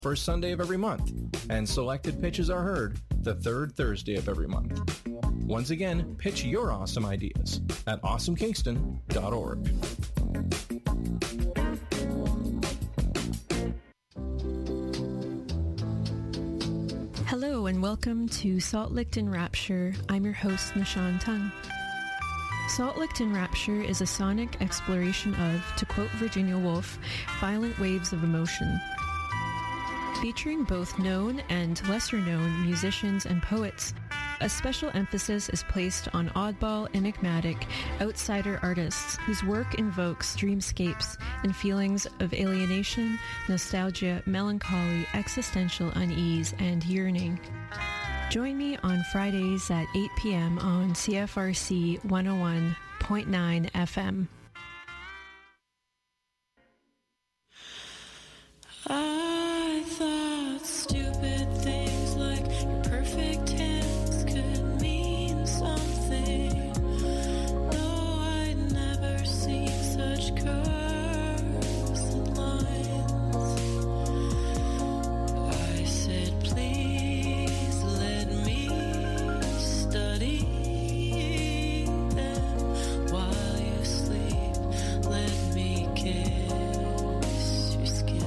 first Sunday of every month, and selected pitches are heard the third Thursday of every month. Once again, pitch your awesome ideas at awesomekingston.org. Hello and welcome to Salt Licked in Rapture. I'm your host, Nishan Tung. Salt Licked in Rapture is a sonic exploration of, to quote Virginia Woolf, violent waves of emotion. Featuring both known and lesser-known musicians and poets, a special emphasis is placed on oddball, enigmatic, outsider artists whose work invokes dreamscapes and feelings of alienation, nostalgia, melancholy, existential unease, and yearning. Join me on Fridays at 8 p.m. on CFRC 101.9 FM. I thought stupid things like your perfect hands could mean something. No, I'd never seen such curves and lines. I said, please let me study them while you sleep. Let me kiss your skin.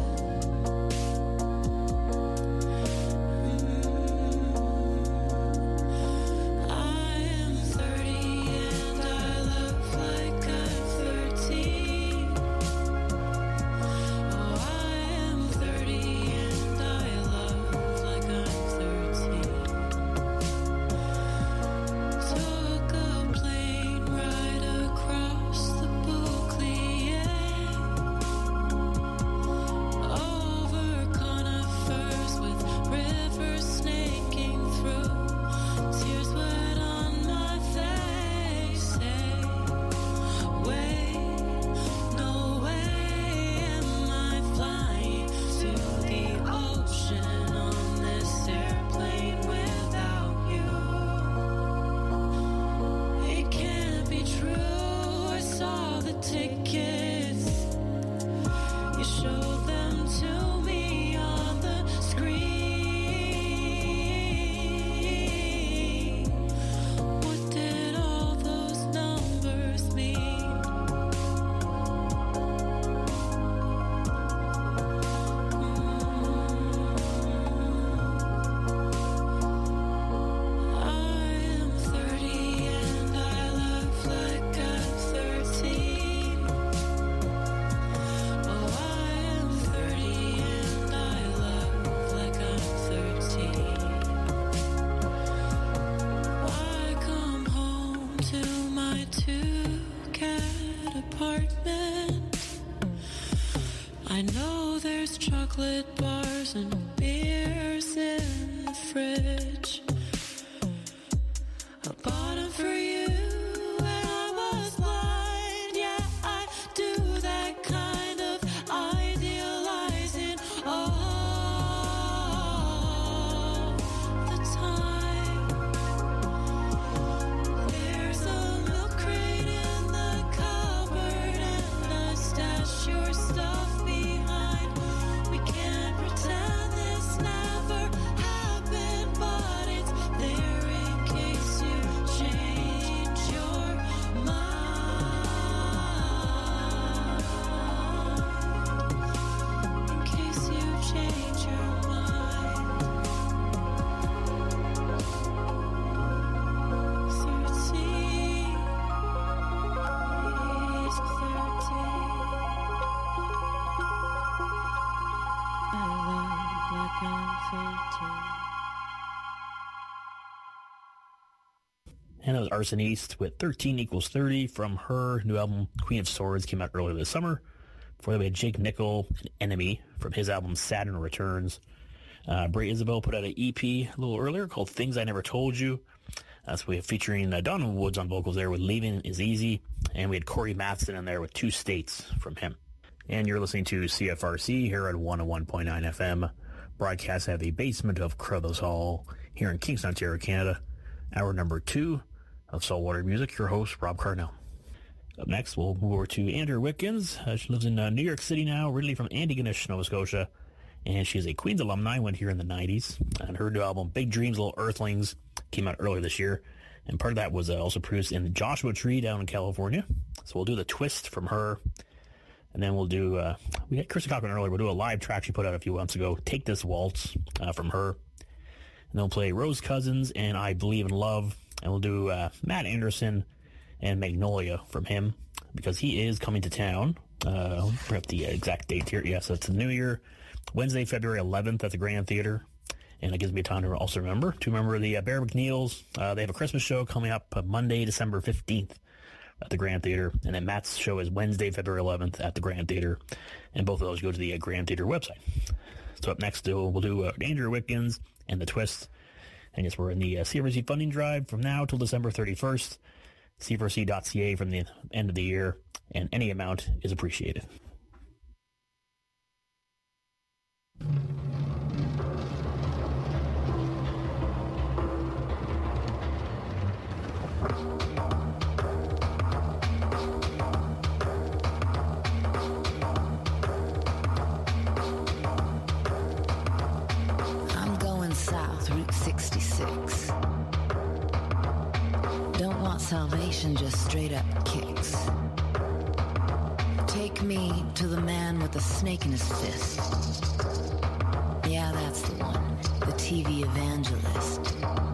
I know there's chocolate bars and beers in the fridge. I bought them for you when I was blind. Yeah, I do that kind of idealizing all the time. There's a milk crate in the cupboard and I stash your stuff behind. We can't pretend this never happened, but it's there in case you change your mind. In case you change your mind. 13. He's 13. I love like I'm 13. And it was Arson East with 13 equals 30 from her new album, Queen of Swords, came out earlier this summer. Before that, we had Jake Nickel, an Enemy, from his album Saturn Returns. Bray Isabel put out an EP a little earlier called Things I Never Told You. So we have featuring Donovan Woods on vocals there with Leaving Is Easy. And we had Corey Matheson in there with Two States from him. And you're listening to CFRC here at 101.9 FM, broadcast out of the basement of Crothers Hall here in Kingston, Ontario, Canada. Hour number 2 of Saltwater Music, your host, Rob Carnell. Up next, we'll move over to Andrea Witkins. She lives in New York City now, originally from Antigonish, Nova Scotia. and she's a Queens alumni, went here in the 90s. And her new album, Big Dreams, Little Earthlings, came out earlier this year. And part of that was also produced in the Joshua Tree down in California. So we'll do The Twist from her. And then we'll do, we had Kristen Cochran earlier, we'll do a live track she put out a few months ago, Take This Waltz from her. And then we'll play Rose Cousins and I Believe in Love. And we'll do Matt Anderson and Magnolia from him, because he is coming to town. I'll bring up the exact date here. Yeah, so it's the New Year, Wednesday, February 11th at the Grand Theater. And it gives me time to also remember the Bear McNeils. They have a Christmas show coming up Monday, December 15th at the Grand Theater. And then Matt's show is Wednesday, February 11th at the Grand Theater. And both of those go to the Grand Theater website. So up next, we'll do Andrew Wickens and The Twist. And yes, we're in the CRC funding drive from now till December 31st. C4C.ca from the end of the year. And any amount is appreciated. I'm going south, Route 66. Don't want salvation, just straight up kicks. Take me to the man with the snake in his fist. Yeah, that's the one, the TV evangelist.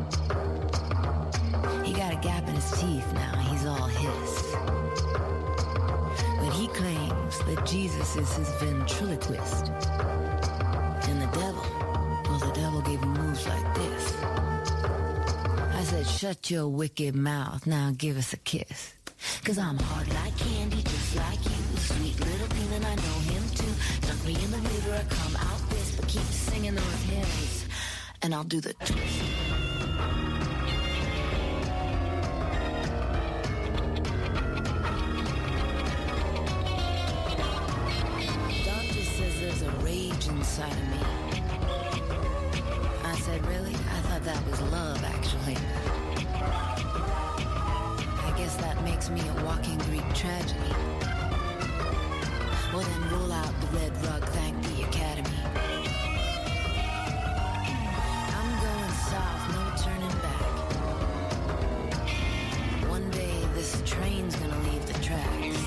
He got a gap in his teeth now, he's all his. But he claims that Jesus is his ventriloquist. And the devil, well, the devil gave him moves like this. I said, shut your wicked mouth, now give us a kiss. 'Cause I'm hard like candy, just like you. Sweet little demon, I know him too. Dunk me in the river, I come out this. But keep singing those hymns, and I'll do the twist. Doctor says there's a rage inside of me. I said, really? I thought that was love, actually. I guess that makes me a walking Greek tragedy. Well then roll out the red rug, thank the Academy. I'm going south, no turning back. One day this train's gonna leave the tracks.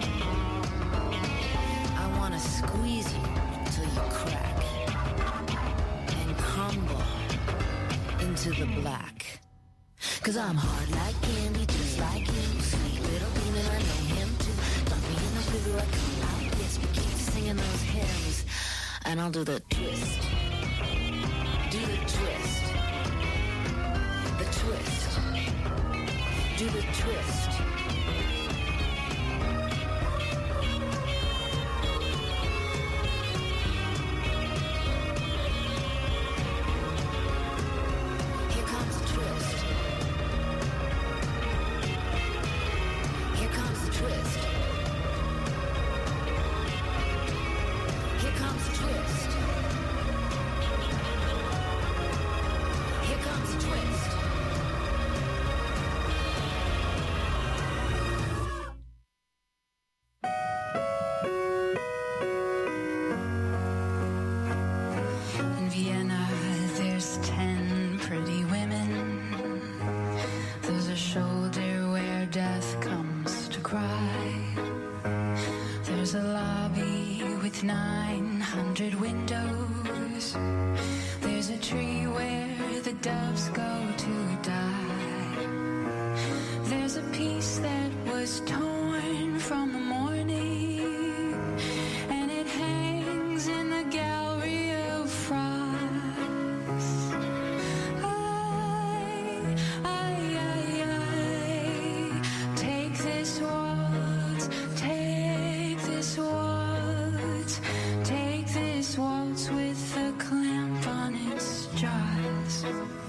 I wanna squeeze you till you crack and crumble into the black. 'Cause I'm hard like candy, just like you. Sweet little demon, I know him too. Dunk me in the river, I come out this. But keep singing those hymns, and I'll do the twist. Do the twist. The twist. Do the twist. Here comes the twist. Here comes the twist. Here comes the twist. Here comes the twist. In Vienna, there's 10 pretty women. There's a shoulder where death comes to cry. There's a lobby with 900 windows. There's a tree where the doves go to die. There's a piece that was torn from the morning, and it hangs in the gallery of frogs. Take this waltz, take this waltz, take this waltz with the clamp on its jaws.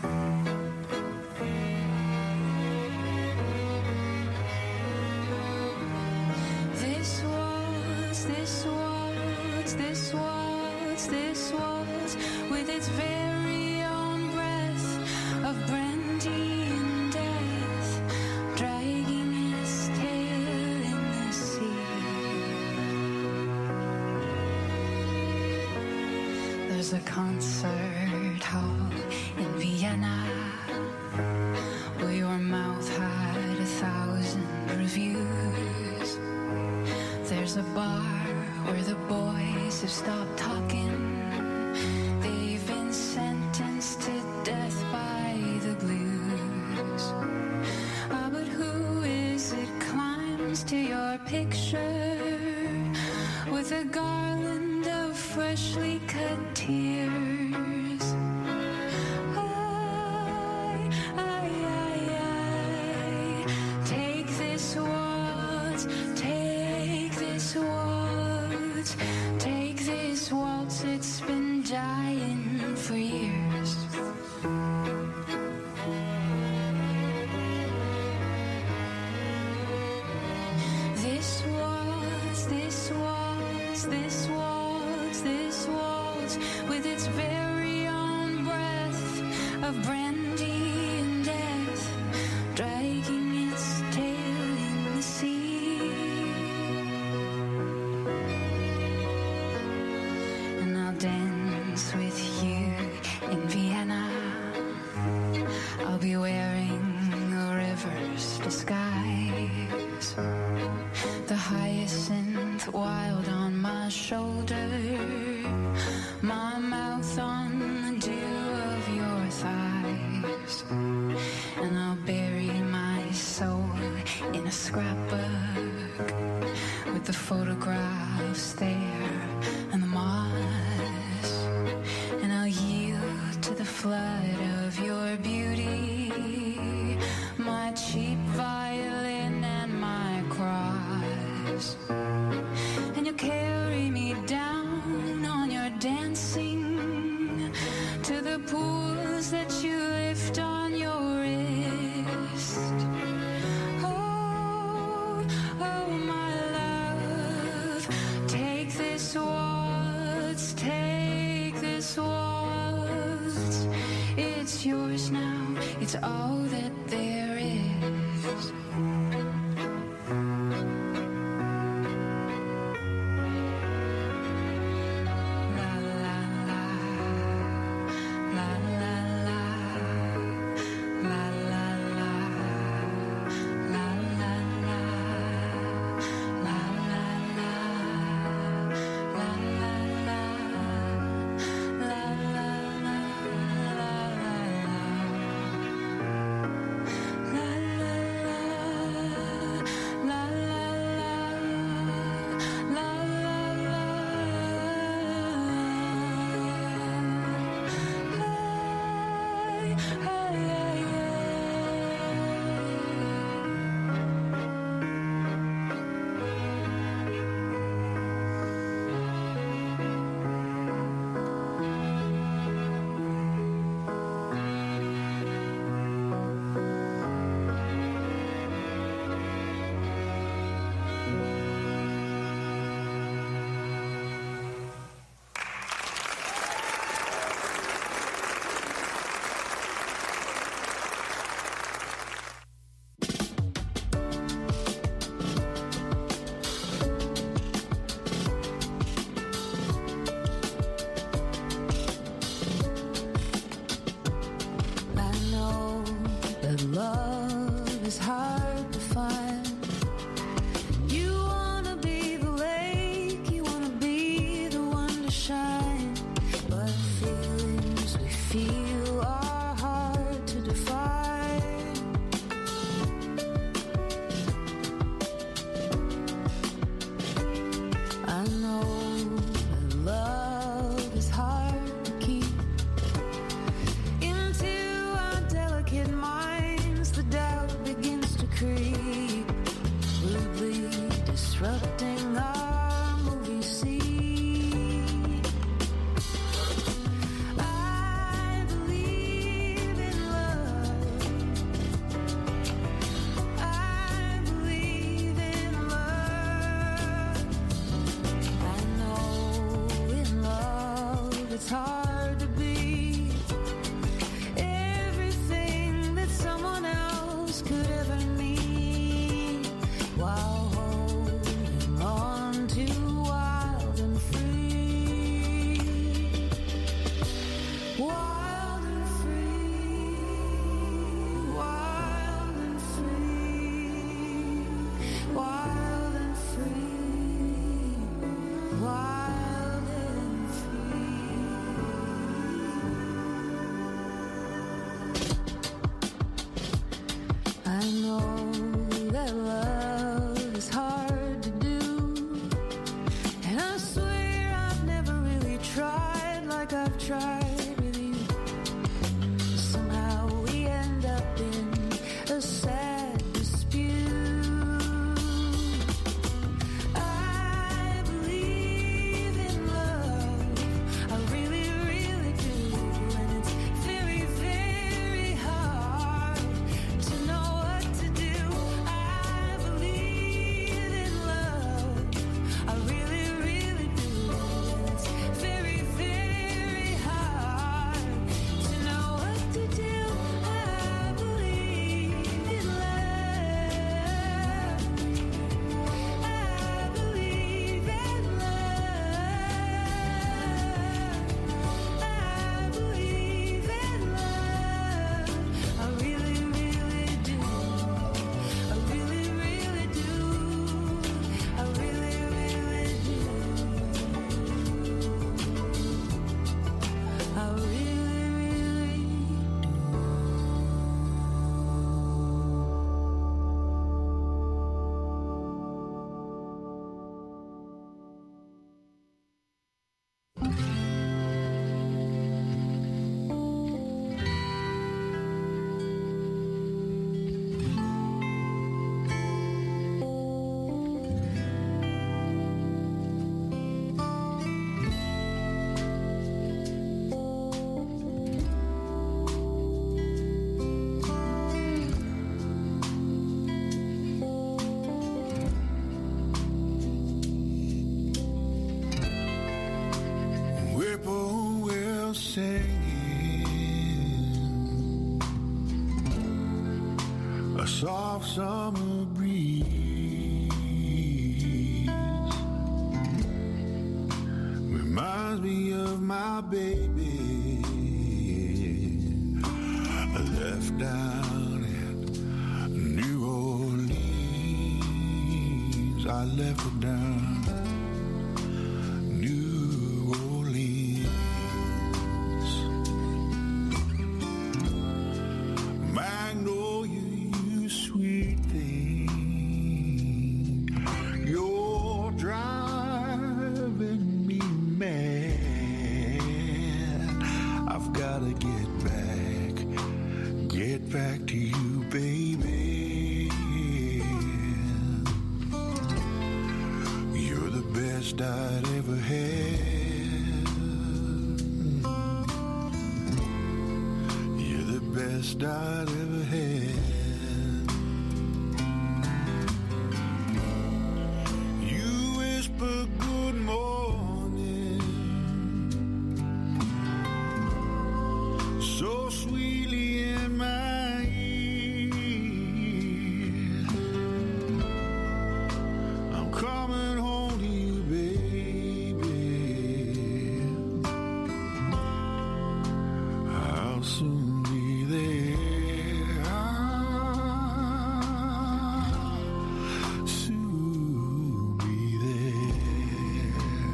This waltz, this waltz, this waltz, this waltz, with its very own breath of brandy and death, dragging its tail in the sea. There's a concert hall in Vienna where your mouth had 1,000 reviews. There's a bar where the boys have stopped talking. They've been sentenced to death by the blues. Ah, but who is it climbs to your picture with a garland of freshly cut tears? Take this waltz, take this waltz, take this waltz, it's been dying for years. This waltz, this waltz, this waltz, this waltz, with its very own breath of brandy and death, dragging its tail in the sea. And I'll dance with you in Vienna. I'll be wearing a river's disguise, the hyacinth wild on my shoulder, my mouth on the dew of your thighs. And I'll bury my soul in a scrapbook with the photographs there and the moss. And I'll yield to the flood of your beauty, my cheap violin and my cross. And you'll carry me down on your dancing to the pools that you lift on your wrist. Oh, oh, my love, take this waltz, take this waltz. It's yours now, it's all that there is. La ride with you. Somehow we end up in a sad dispute. I believe in love, I really, really do. And it's very, very hard to know what to do. I believe in love, I really, really do. And it's very, very hard to know what to do. I believe in love. I believe in love. I believe in love. I really, really do. I really, really do. I really, really do. I really, really whippoorwill singing, a soft summer breeze reminds me of my baby. I left down in New Orleans. I left her down New Orleans. Magnolia, you sweet thing, you're driving me mad. I've gotta get back to you, baby. You're the best I'd ever had. You're the best I'd ever had. You whisper good morning so sweetly in my ear. I'm coming home to you, baby. I'll soon be there. I'll soon be there.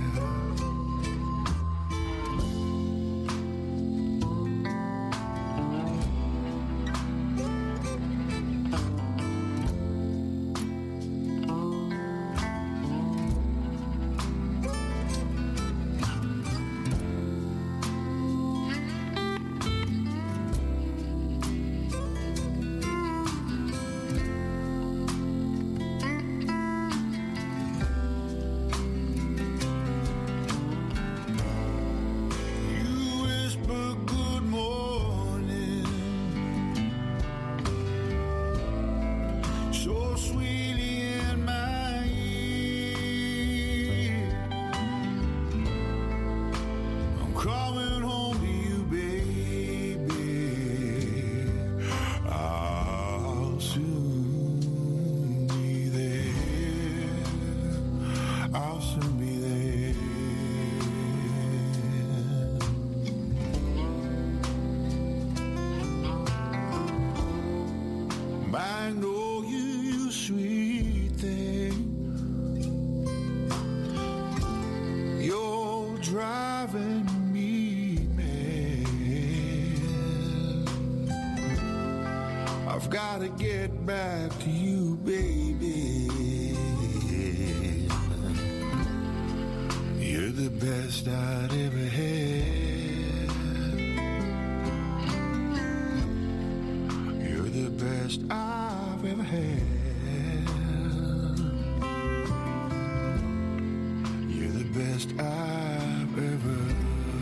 You whisper good morning so sweetly in my ear. I'm coming home to you, baby. I'll soon be there. I'll soon be there. Magnolia, you sweet thing, you're driving me mad. I've gotta get back to you, baby. You're the best I'd ever had. I've ever had. You're the best I've ever had.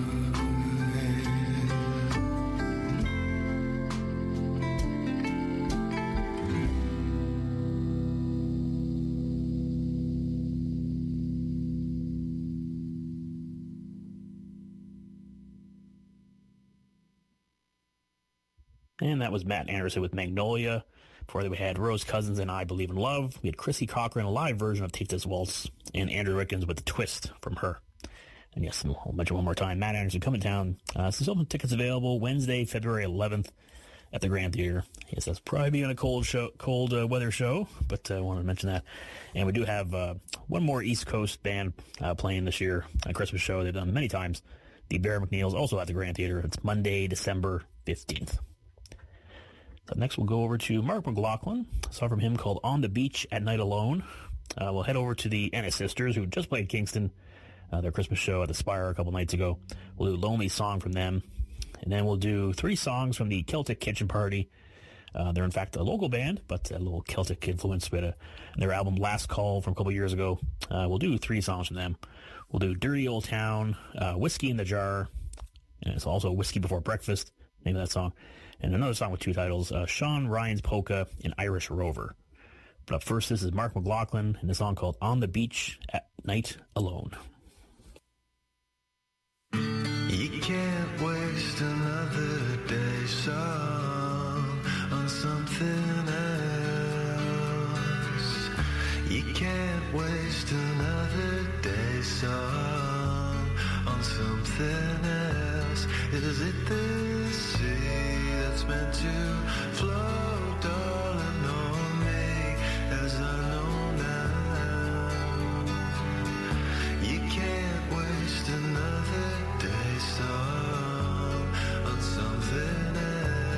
And that was Matt Anderson with Magnolia. Before that, we had Rose Cousins and I Believe in Love. We had Chrissy Cochran, a live version of Take This Waltz, and Andrew Wickens with The Twist from Her. And yes, I'll mention one more time, Matt Anderson coming down. Still some tickets available Wednesday, February 11th at the Grand Theater. Yes, that's probably being a cold weather show, but I wanted to mention that. And we do have one more East Coast band playing this year, a Christmas show they've done many times. The Bear McNeils, also at the Grand Theater. It's Monday, December 15th. So next we'll go over to Mark McLaughlin, a song from him called On the Beach at Night Alone. We'll head over to the Ennis Sisters, who just played Kingston, their Christmas show at the Spire a couple nights ago. We'll do Lonely Song from them. And then we'll do 3 songs from the Celtic Kitchen Party. They're in fact a local band, but a little Celtic influence with their album Last Call from a couple years ago. We'll do 3 songs from them. We'll do Dirty Old Town, Whiskey in the Jar, and it's also Whiskey Before Breakfast, name of that song. And another song with 2 titles, Sean Ryan's Polka and Irish Rover. But up first, this is Mark McLaughlin and a song called On the Beach at Night Alone. You can't waste another day song on something else. You can't waste another day song on something else. Is it the sea that's meant to float, darling, on me as I know now? You can't waste another day song on something else.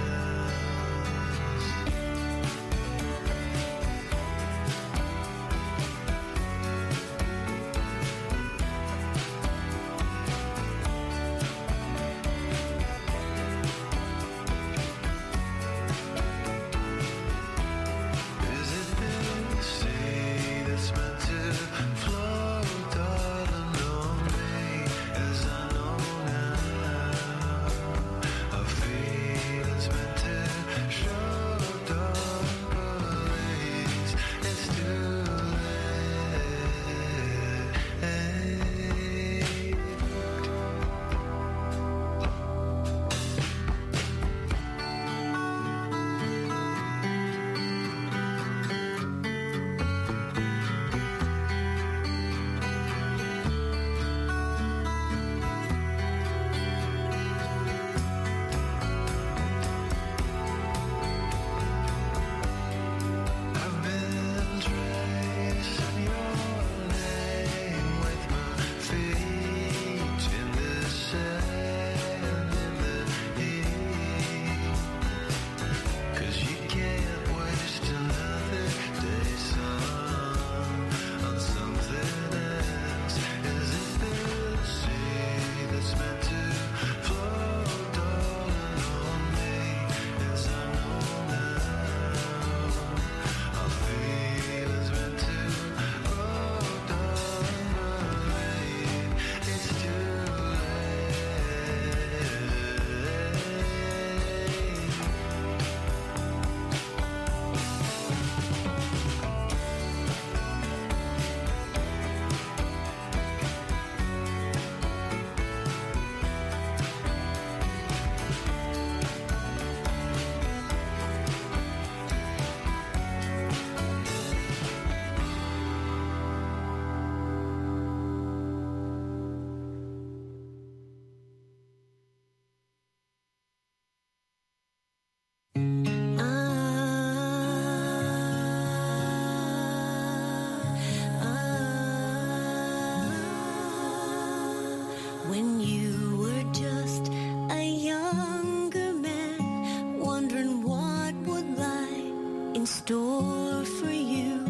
When you were just a younger man, wondering what would lie in store for you,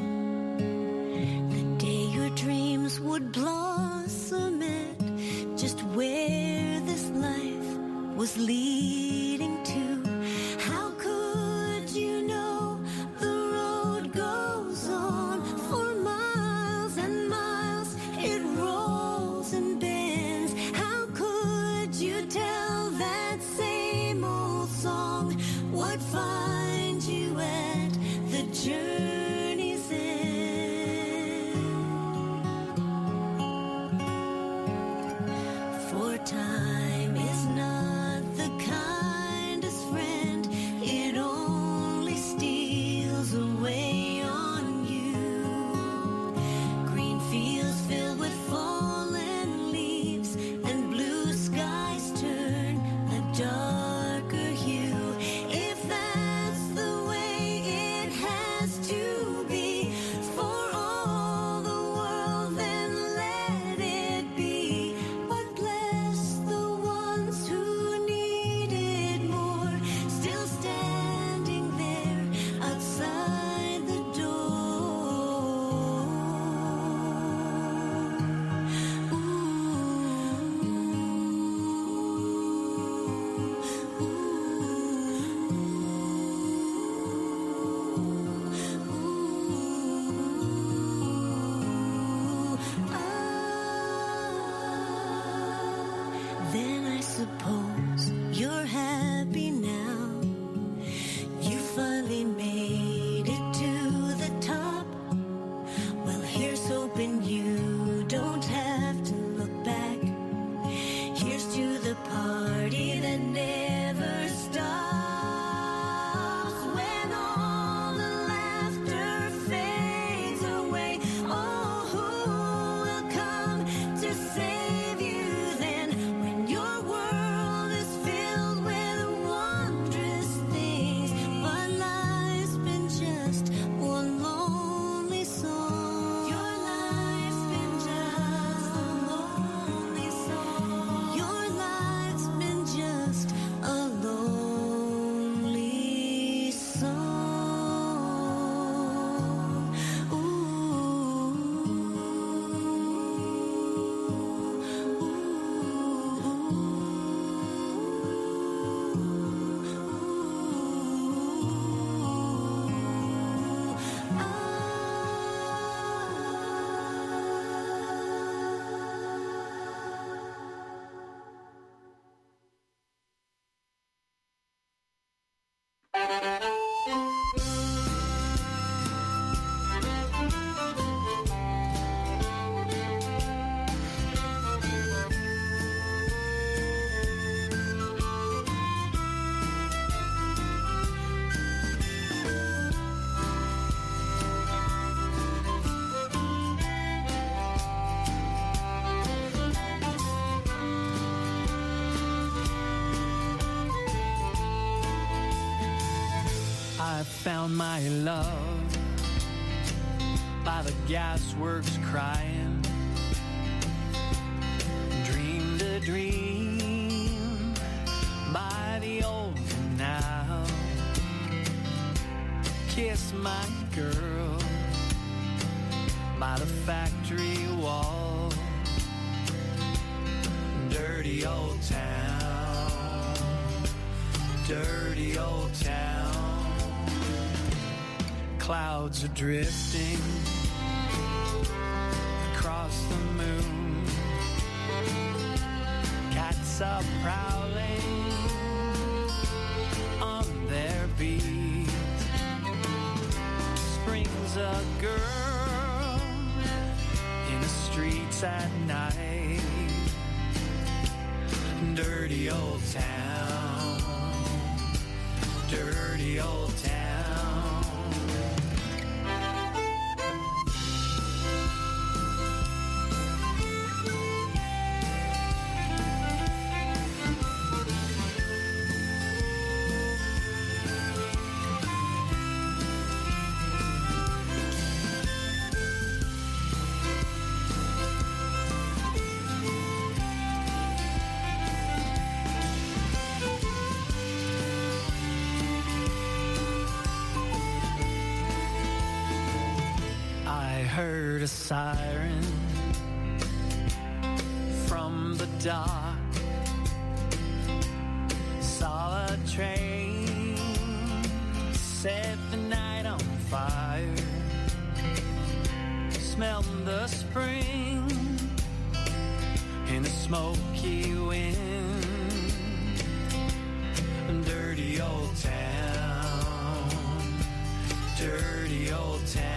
the day your dreams would blossom at just where this life was leading to. How could you know I found my love by the gasworks crying. Dreamed a dream by the old canal. Kissed my girl by the factory wall. Dirty old town, dirty old town. Clouds are drifting across the moon. Cats are prowling on their beat. Springs a girl in the streets at night. Dirty old town, dirty old town. Heard a siren from the dock. Saw a train set the night on fire. Smelled the spring in the smoky wind. Dirty old town, dirty old town.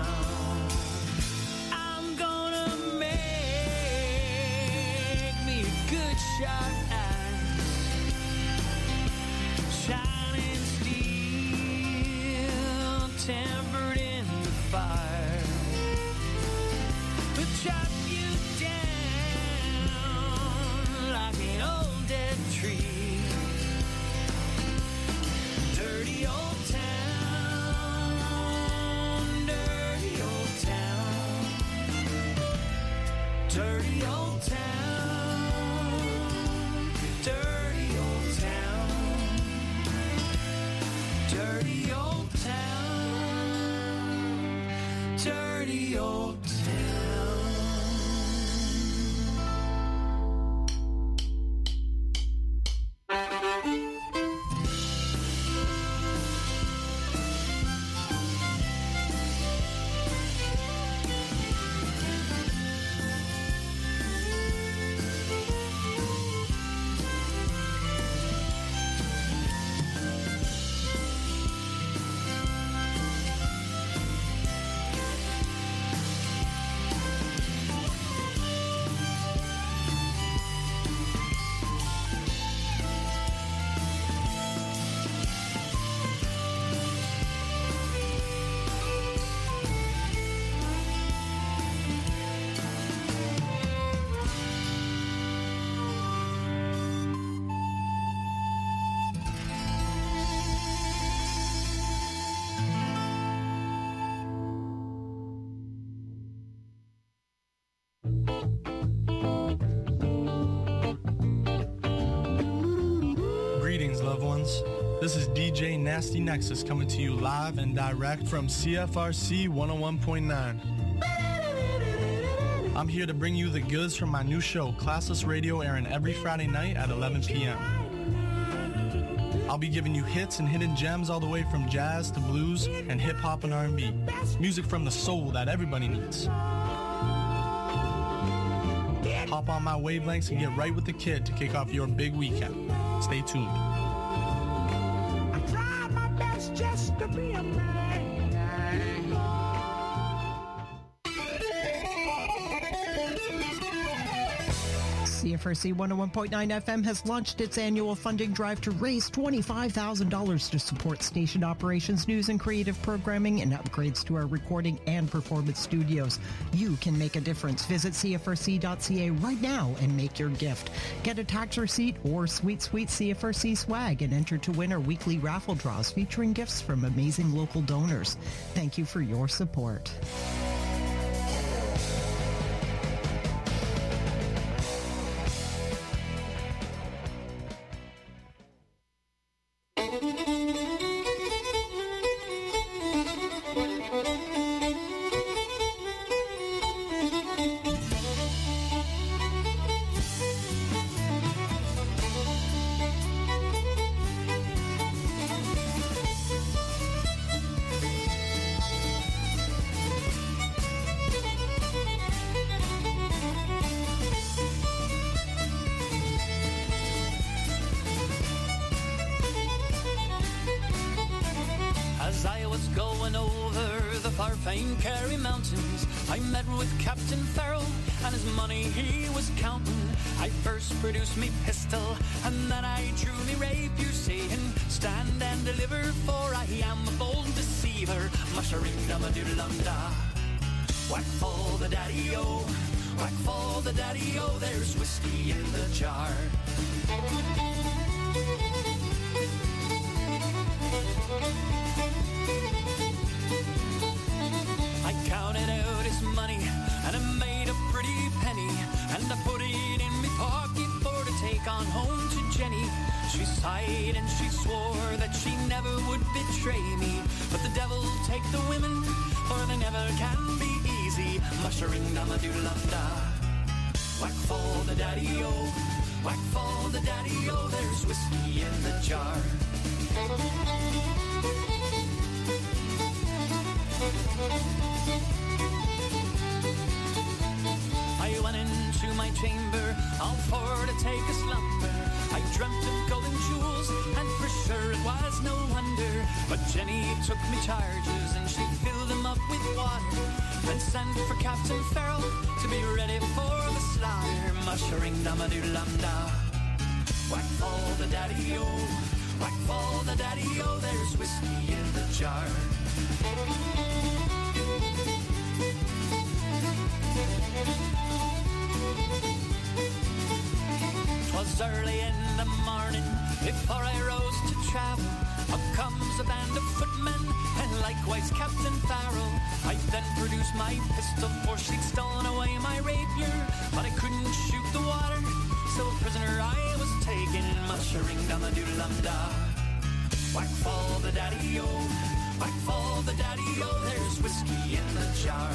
Shot eyes, shining steel, tempered in the fire, but chop you down like an old dead tree. Dirty old town, dirty old town, dirty old town. Dirty old town, dirty old town, dirty old town. This is DJ Nasty Nexus coming to you live and direct from CFRC 101.9. I'm here to bring you the goods from my new show, Classless Radio, airing every Friday night at 11 p.m. I'll be giving you hits and hidden gems all the way from jazz to blues and hip-hop and R&B. Music from the soul that everybody needs. Hop on my wavelengths and get right with the kid to kick off your big weekend. Stay tuned. Just to be a man. CFRC 101.9 FM has launched its annual funding drive to raise $25,000 to support station operations, news and creative programming, and upgrades to our recording and performance studios. You can make a difference. Visit CFRC.ca right now and make your gift. Get a tax receipt or sweet CFRC swag and enter to win our weekly raffle draws featuring gifts from amazing local donors. Thank you for your support. As I was going over the far famed Kerry Mountains, I met with Captain Farrell and his money he was counting. I first produced me pistol and then I drew me rapier, saying, "Stand and deliver, for I am a bold deceiver." Mushering-dum-a-doodle-dum-da. Whack for the daddy-o, whack for the daddy-o, there's whiskey in the jar. I counted out his money and I made a pretty penny, and I put it in my pocket for to take on home to Jenny. She sighed and she swore that she never would betray me, but the devil take the women, for they never can be easy. Mushering-dum-a-doodle-dum-da. Whack for the daddy-o, whack for the daddy-o, there's whiskey in the jar. I went into my chamber, all for to take a slumber. I dreamt of golden jewels, and for sure it was no wonder. But Jenny took me charges, and she filled them up with water, and sent for Captain Farrell to be ready for the slaughter. Mushering-dum-a-doodle-dum-da. Whack for the daddy-o, whack for the daddy-o, there's whiskey in the jar. 'Twas early in the morning, before I rose to travel, up comes a band of footmen, and likewise Captain Farrell. I then produced my pistol, for she'd stolen away my rapier, but I couldn't shoot the water, so prisoner I was taken. Mushering-dum-a-doodle-dum-da. Whack for the daddy-o, whack for the daddy-o, there's whiskey in the jar.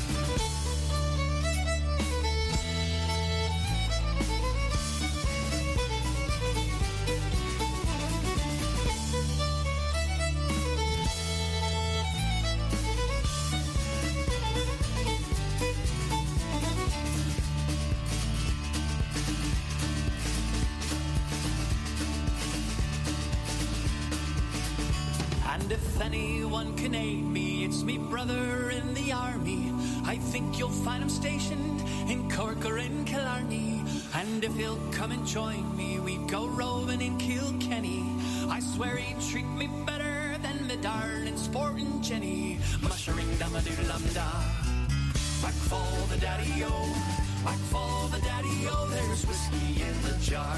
And if anyone can aid me, it's me brother in the army. I think you'll find him stationed in Cork or in Killarney. And if he'll come and join me, we'd go roving in Kilkenny. I swear he'd treat me better than me darling sporting Jenny. Mushering-dum-a-doodle-dum-da. Whack for the daddy-o, whack for the daddy-o, there's whiskey in the jar.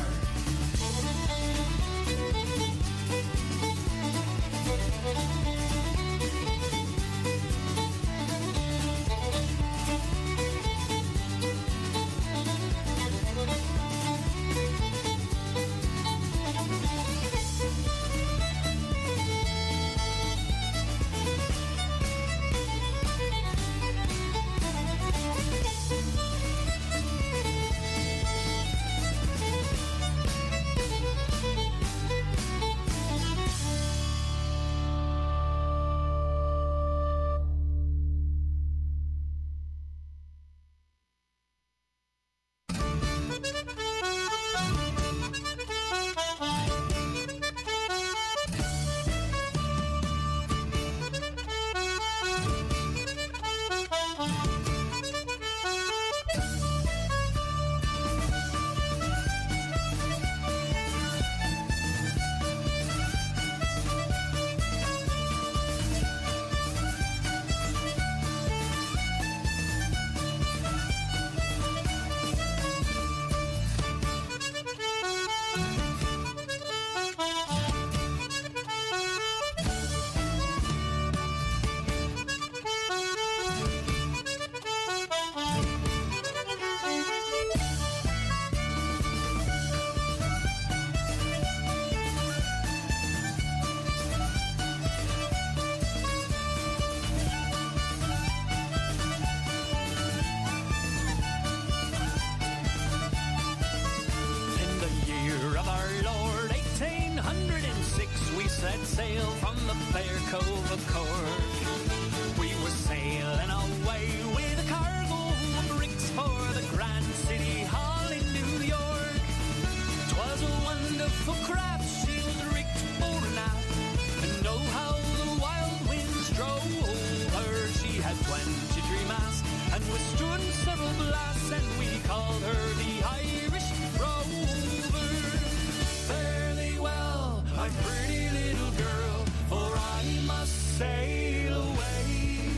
sail from the fair cove of Cork. We were sailing away with a cargo of bricks for the Grand City Hall in New York. 'Twas a wonderful craft, she was rigged fore and aft, and know how the wild winds drove her. She had 23 masts and withstood several blasts, and we called her the Irish Rover. Fare thee well, my pretty little girl, for I must sail away.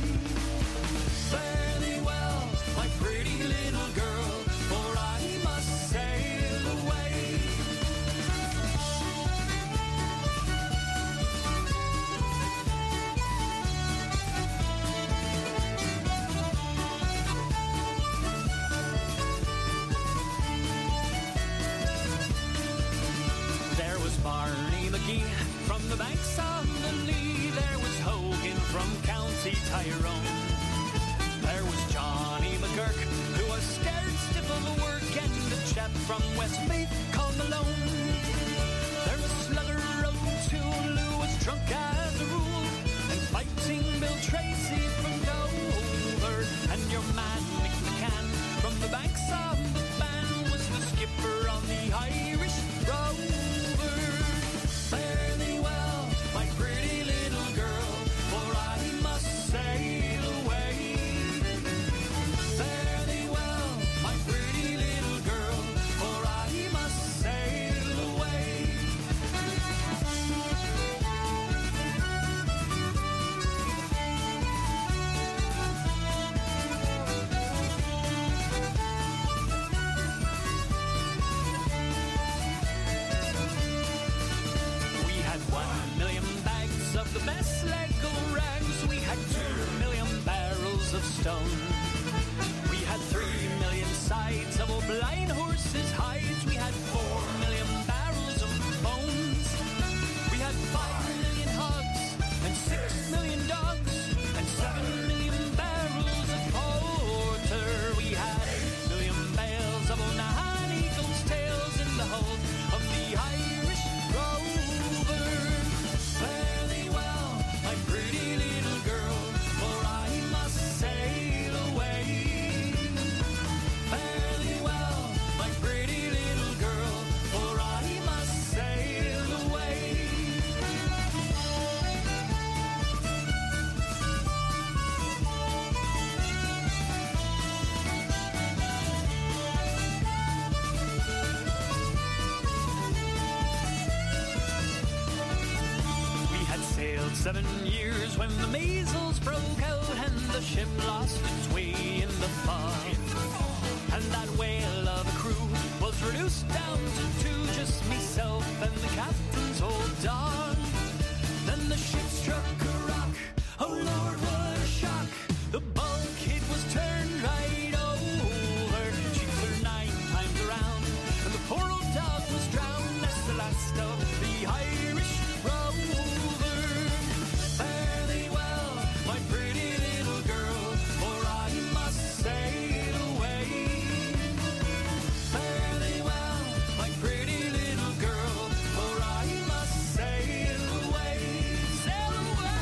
Fare thee well, my pretty little girl, for I must sail away. There was Barney McGee from the banks of the Lee. There was Hogan from County Tyrone. There was Johnny McGurk, who was scared stiff of the work, and the chap from Westmeath called Malone. There was Slugger O'Toole, who was drunk as a rule, and Fighting Bill Tracy from Dover. And your man Mick McCann from the banks of the Bann was the skipper on the Irish Rover. Fare thee well, my pretty little girl, for I must sail away. Fare thee well, my pretty little girl, for I must sail away. We had 1 million bags of the best Lego rags. We had 2 million barrels of stone. We had 3 million sides of old blind horses' hides. We had 4 million barrels of bones. We had 5 million hogs and 6 million dogs and 7 million barrels of porter. We had 8 million bales of O'Nahan eagles' tails in the hold of the Irish Rover. Fare thee well, my pretty little girl, for I must sail away. Fare thee well, my pretty little girl, for I must sail away. We had sailed 7 years when the measles broke out and the ship lost its way in the fog. And that whale of a crew was reduced down to 2, just myself and the captain's old dog. Then the ship struck a rock, oh Lord, what a shock. The bulkhead was turned right over. She turned 9 times around, and the poor old dog was drowned. That's the last of the Irish Rover. Fare thee well, my pretty little girl, for I must sail away. Fare thee well, my pretty little girl, for I must sail away. Sail away.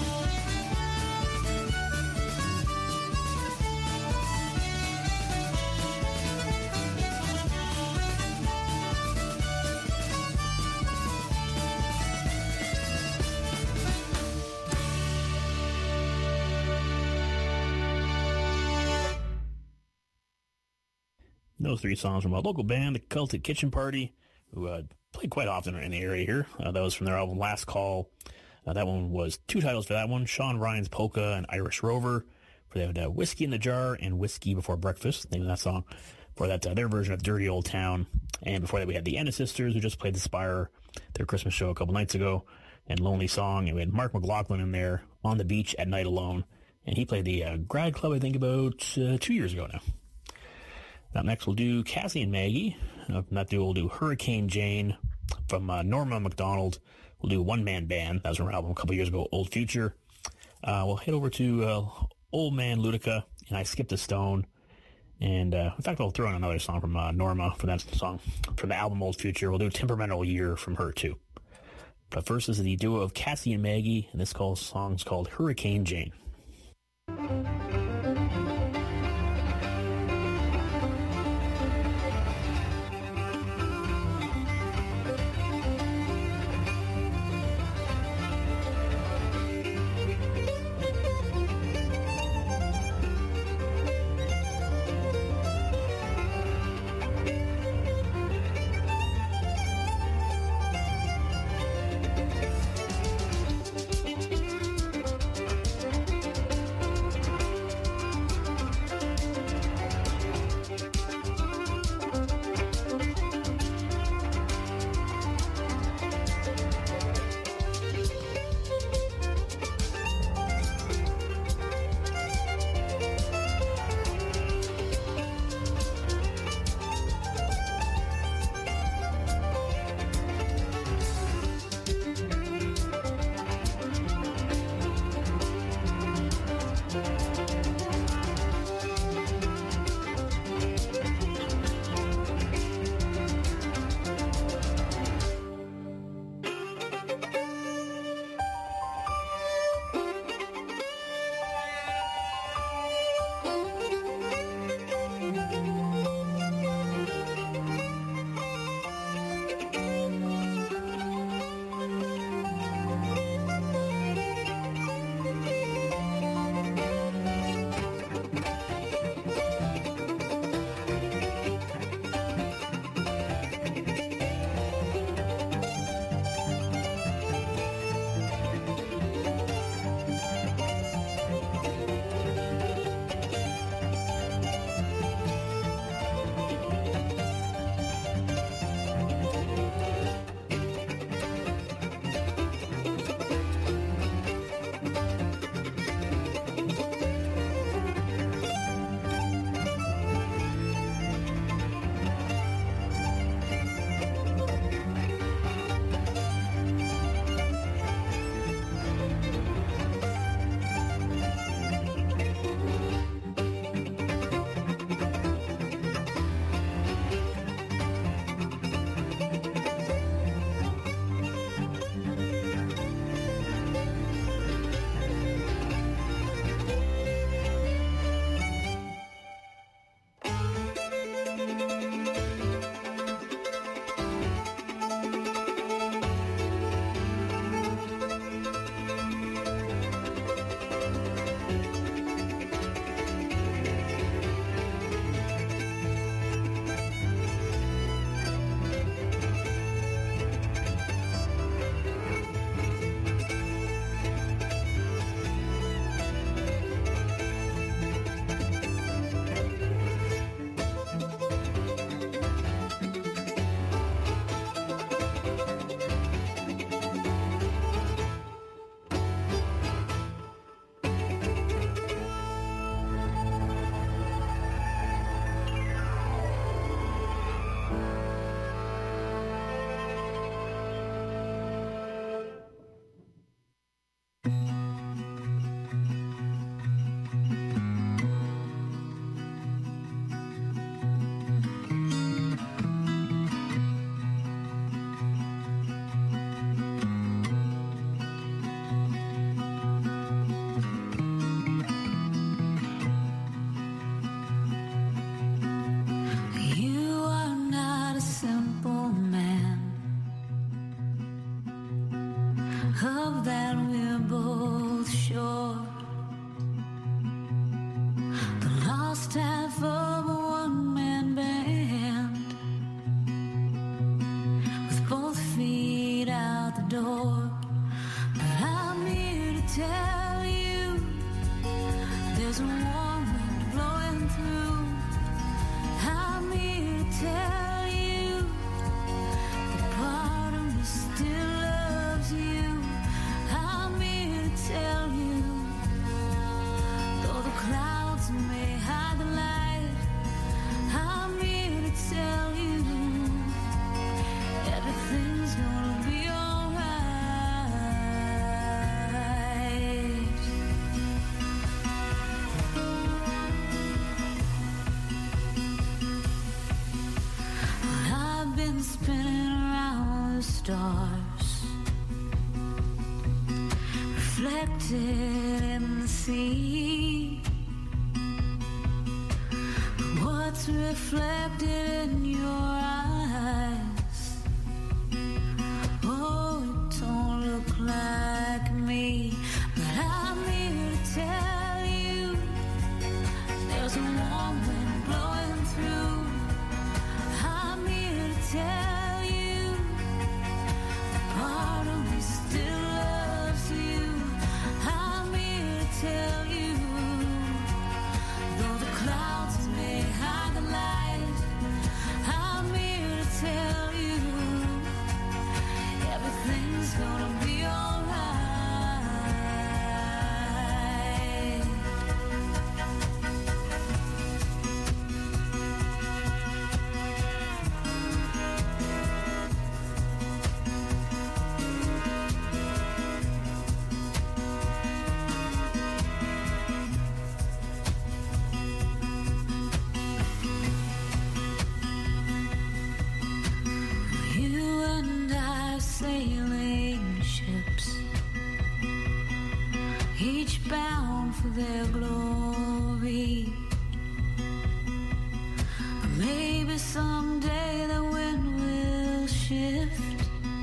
Those 3 songs from a local band, the Celtic Kitchen Party, who played quite often in the area here. That was from their album Last Call. That one was 2 titles for that one, Sean Ryan's Polka and Irish Rover. They had Whiskey in the Jar and Whiskey Before Breakfast, the name of that song. For that, their version of Dirty Old Town. And before that, we had the Ennis Sisters, who just played the Spire, their Christmas show a couple nights ago, and Lonely Song. And we had Mark McLaughlin in there, On the Beach at Night Alone. And he played the Grad Club, I think, about 2 years ago now. Up next, we'll do Cassie and Maggie. From that duo, we'll do Hurricane Jane. From Norma MacDonald, we'll do One Man Band. That was from her album a couple years ago, Old Future. We'll head over to Old Man Ludica and I Skipped a Stone. And in fact, I'll throw in another song from Norma from that song from the album Old Future. We'll do Temperamental Year from her too. But first, this is the duo of Cassie and Maggie, and this song's called Hurricane Jane. Spinning around the stars. reflected in the sea. What's reflected in your eyes? Oh, it don't look like me, but I'm here to tell you there's a warm wind blowing through. I'm here to tell you the part of me still loves you. I'm here to tell you, though the clouds may hide the light, I'm here to tell you everything's gonna be alright. You and I are sailing ships, each bound for their glory. Maybe someday the wind will shift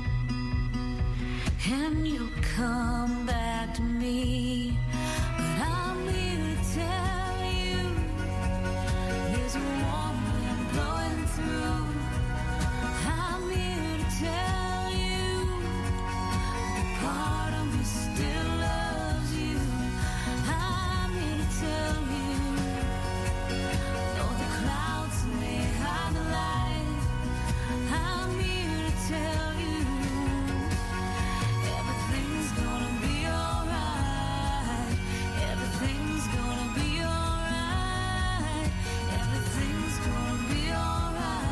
and you'll come back to me. But I'm here to tell you there's a warm wind blowing through. I'm here to tell you the part of me still loves you. I'm here to tell you, though the clouds may hide the light, I'm here to tell you everything's gonna be alright. Everything's gonna be alright. Everything's gonna be alright.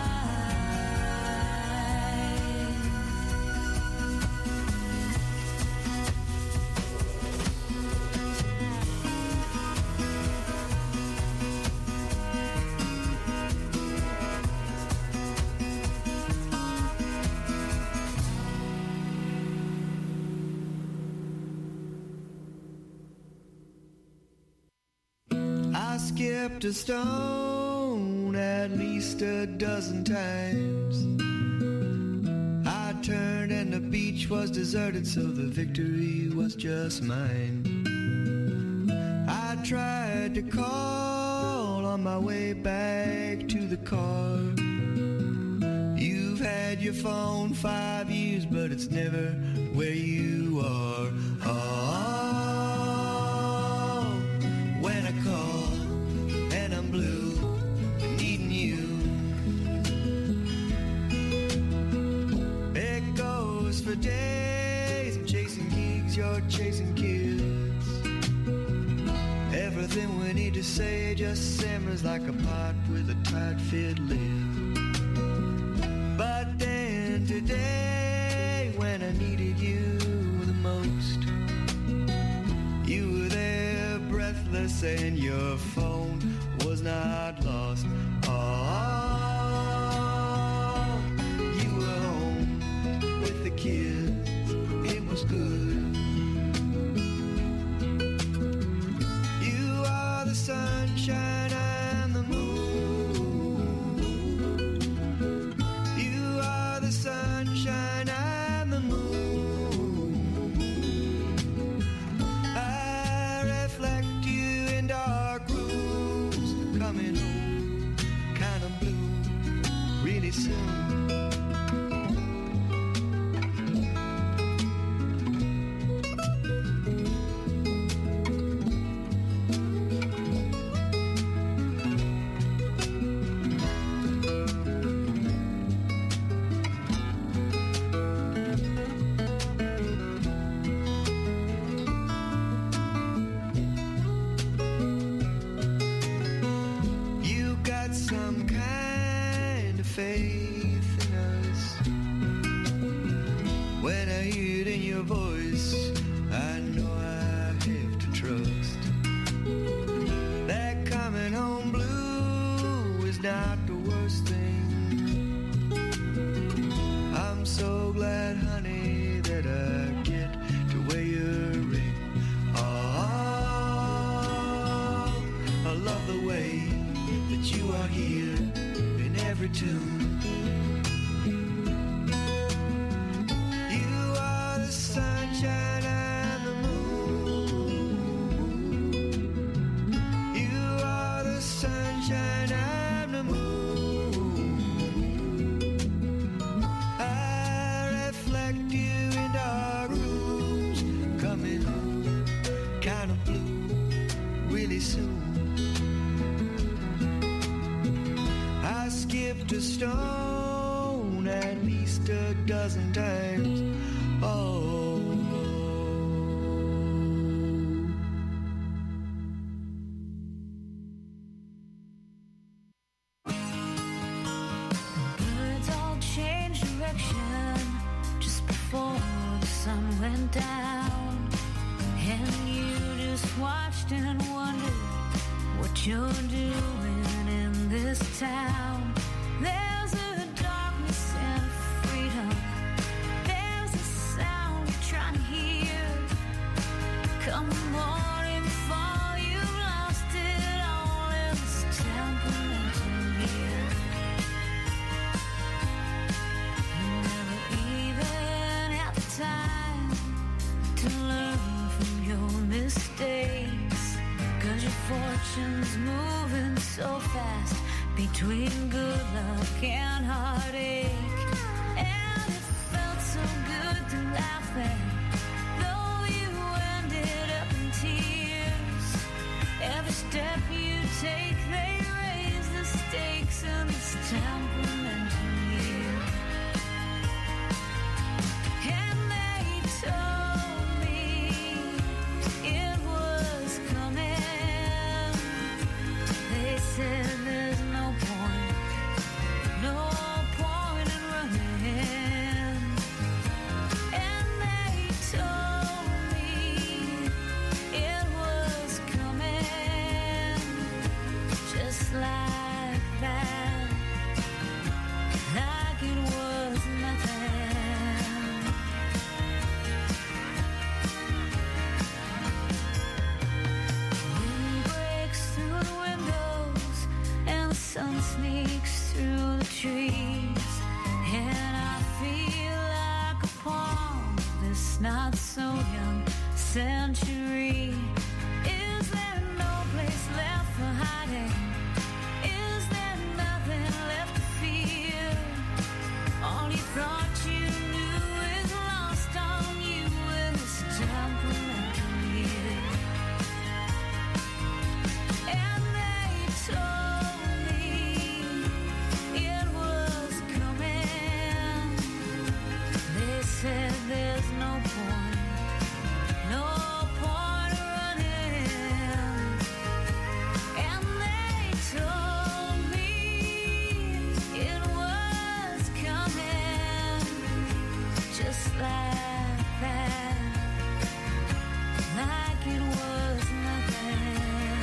I skipped a stone at least a dozen times. I turned and the beach was deserted, so the victory was just mine. I tried to call on my way back to the car. You've had your phone 5 years, but it's never where you are. Oh, when I call and I'm blue, needing you. It goes for days. I'm chasing gigs, you're chasing kids. Everything we need to say just simmers like a pot with a tight fit lid. But then today, when I needed you the most, you were there breathless and your phone was not lost. Oh, you were home with the kids, it was good. You are the sunshine and the moon. You are the sunshine and the moon. I reflect you in dark rooms, coming home, kind of blue, really soon. You got some kind of faith in us. When I hear it in your voice, I know I have to trust that coming home blue is not the worst thing. I'm so glad, honey, that I get to wear your ring. you are here in every tune. You are the sunshine and the moon. You are the sunshine and the moon. I reflect you in dark rooms, coming home kind of blue really soon. I skipped a stone at least a dozen times. Oh, Birds all changed direction just before the sun went down, and you just watched and wondered what you're doing in this town. There's a darkness and a freedom. There's a sound you're trying to hear. Come the morning fall, you've lost it all in this temperamental year. You never even had the time to learn from your mistakes, 'cause your fortune's moving so fast between good luck and heartache. And it felt so good to laugh then, though you ended up in tears. Every step you take, they raise the stakes in this temperamental year. And they told me it was coming. They said there's no point in running. And they told me it was coming, just like that, like it was nothing. Wind breaks through the windows and the sun sneaks through the trees, and I feel like a pawn this not so young century. Is there no place left for hiding? Is there nothing left to fear? All you thought you knew is lost on you in this temperamental year. And they told me it was coming. They said there's no point running. And they told me it was coming, just like that, like it was nothing.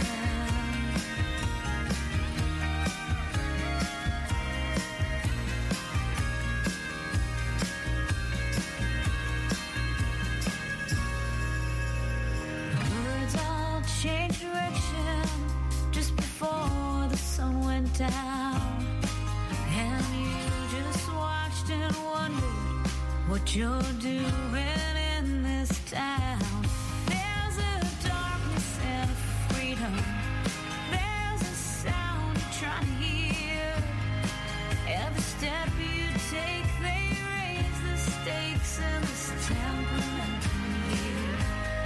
Birds all changed direction just before the sun went down, and you just watched and wondered what you're doing in this town. There's a darkness and a freedom. There's a sound you're trying to hear. Every step you take, they raise the stakes in this temperamental year.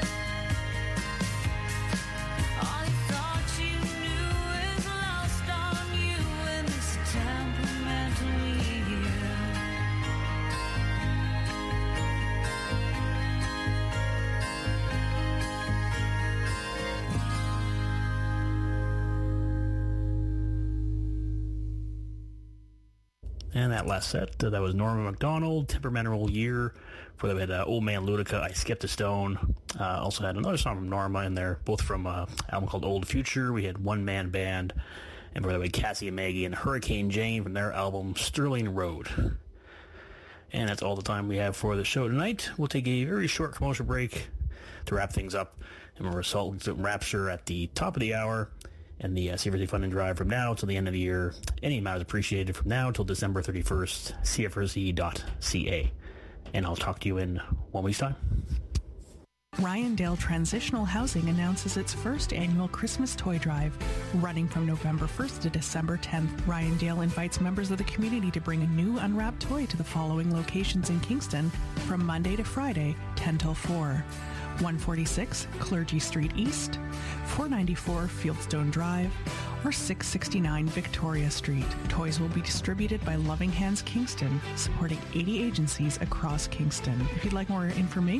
All you thought you knew is lost on you in this temperamental year. And that last set, that was Norma MacDonald, Temperamental Year. For that, we had Old Man Ludica, I Skipped a Stone. Also had another song from Norma in there, both from an album called Old Future. We had One Man Band. And for that, we had Cassie and Maggie and Hurricane Jane from their album Sterling Road. And that's all the time we have for the show tonight. We'll take a very short commercial break to wrap things up. And we'll result in Rapture at the top of the hour. And the CFRC Fund and Drive from now till the end of the year, any amount is appreciated from now till December 31st, cfrc.ca. And I'll talk to you in 1 week's time. Ryandale Transitional Housing announces its first annual Christmas Toy Drive. Running from November 1st to December 10th, Ryandale invites members of the community to bring a new unwrapped toy to the following locations in Kingston from Monday to Friday, 10 till 4. 146 Clergy Street East, 494 Fieldstone Drive, or 669 Victoria Street. Toys will be distributed by Loving Hands Kingston, supporting 80 agencies across Kingston. If you'd like more information,